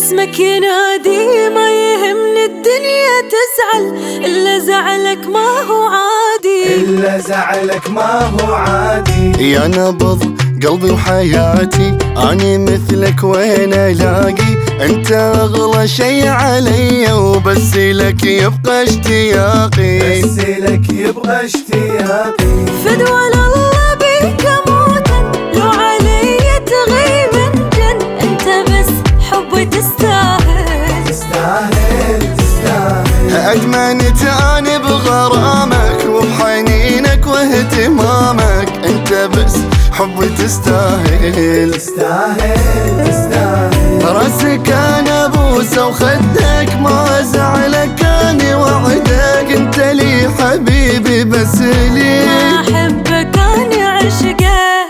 اسمك ينادي، ما يهمني الدنيا تزعل، إلا زعلك ما هو عادي، إلا زعلك ما هو عادي. يا نبض قلبي وحياتي، أني مثلك وين ألاقي؟ أنت أغلى شي علي، وبس لك يبقى اشتياقي، بس لك يبقى اشتياقي. فدوى الله بيك أموتا، لو علي تغيب انجن، أنت بس حبي تستاهل، تستاهل تستاهل. أدمنت أنا بغرامك وبحنينك واهتمامك، أنت بس حبي تستاهل، تستاهل تستاهل. راسك أنا بوسة وخدك، ما زعلك أنا وعدك، أنت لي حبيبي بس لي، ما أحبك أنا عشقك.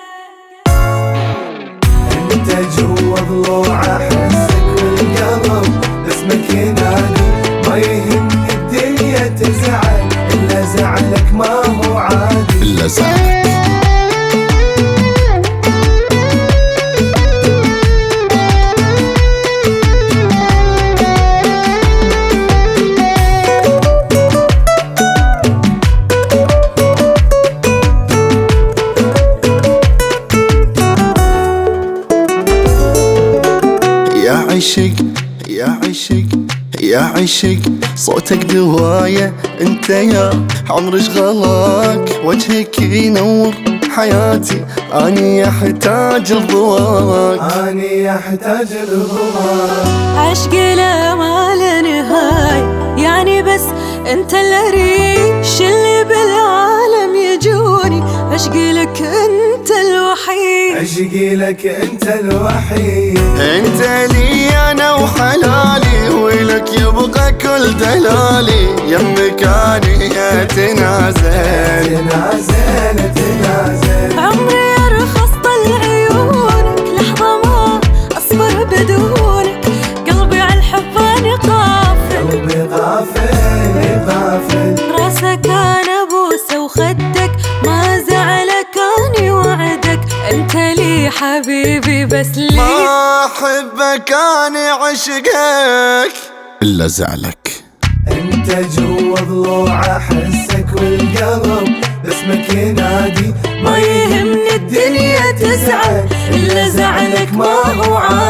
انت جوا ضلوع احسك والقلب، اسمك ينادي، ما يهمني الدنيا تزعل، إلا زعلك ما هو عادي. إلا زعلك. يا عشق يا عشق يا عشق، صوتك دواية، انت يا عمري شغلاك، وجهك ينور حياتي، اني احتاج رضواك، اني احتاج رضواك. عشقي لا ما له نهاية، يعني بس انت الريش اللي بالعالم يجوني، عشقي لك انت الوحيد، عشقي لك انت الوحيد. انت لي انا وحلالي، ولك يبقى كل دلالي، يمك اني اتنازل، تنازل تنازل. عمري ارخص طل عيونك، لحظة ما اصبر بدونك، قلبي على الحب انا قافل، قلبي غافل غافل. راسك انا بوسة وخدك، ما زعلك اني وعدك، انت لي حبيبي بس لي، ما احبك اني عشقك الا زعلك. انت جوا ضلوع احسك والقلب، اسمك ينادي، ما يهمني الدنيا تزعل، إلا زعلك ما هو عادي.